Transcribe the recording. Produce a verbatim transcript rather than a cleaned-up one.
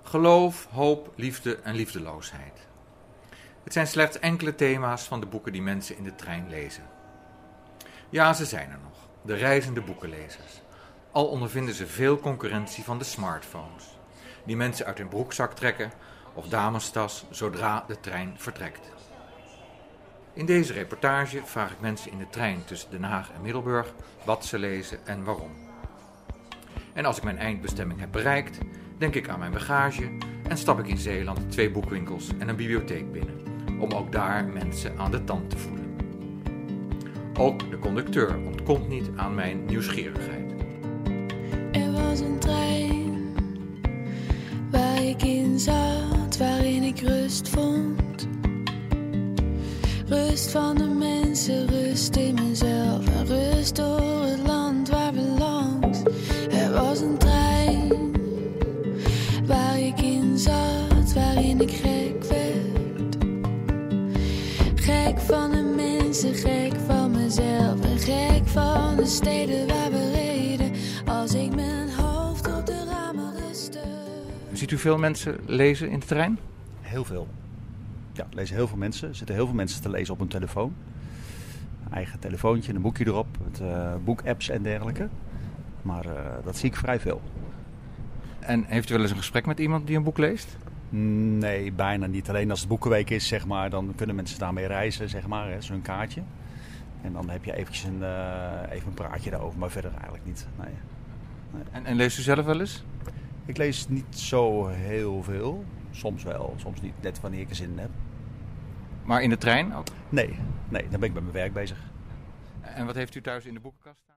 Geloof, hoop, liefde en liefdeloosheid. Het zijn slechts enkele thema's van de boeken die mensen in de trein lezen. Ja, ze zijn er nog, de reizende boekenlezers. Al ondervinden ze veel concurrentie van de smartphones, die mensen uit hun broekzak trekken of damestas zodra de trein vertrekt. In deze reportage vraag ik mensen in de trein tussen Den Haag en Middelburg wat ze lezen en waarom. En als ik mijn eindbestemming heb bereikt, denk ik aan mijn bagage en stap ik in Zeeland twee boekwinkels en een bibliotheek binnen, om ook daar mensen aan de tand te voelen. Ook de conducteur ontkomt niet aan mijn nieuwsgierigheid. Er was een trein waar ik in zat, waarin ik rust vond. Rust van de mensen, rust in mezelf en rust door het land waar we langs. Er was een trein waar ik in zat, waarin ik gek werd. Gek van de mensen, gek van mezelf en gek van de steden waar we reden. Als ik mijn hoofd op de ramen rustte. Ziet u veel mensen lezen in de trein? Heel veel. Ja, lezen heel veel mensen. Er zitten heel veel mensen te lezen op hun telefoon. Een eigen telefoontje, een boekje erop, met uh, boekapps en dergelijke. Maar uh, dat zie ik vrij veel. En heeft u wel eens een gesprek met iemand die een boek leest? Nee, bijna niet. Alleen als het boekenweek is, zeg maar, dan kunnen mensen daarmee reizen, zeg maar, hè, zo'n kaartje. En dan heb je eventjes een, uh, even een praatje daarover, maar verder eigenlijk niet. Nee. Nee. En, en leest u zelf wel eens? Ik lees niet zo heel veel. Soms wel, soms niet. Net wanneer ik er zin in heb. Maar in de trein ook? Nee, nee, dan ben ik met mijn werk bezig. En wat heeft u thuis in de boekenkast staan?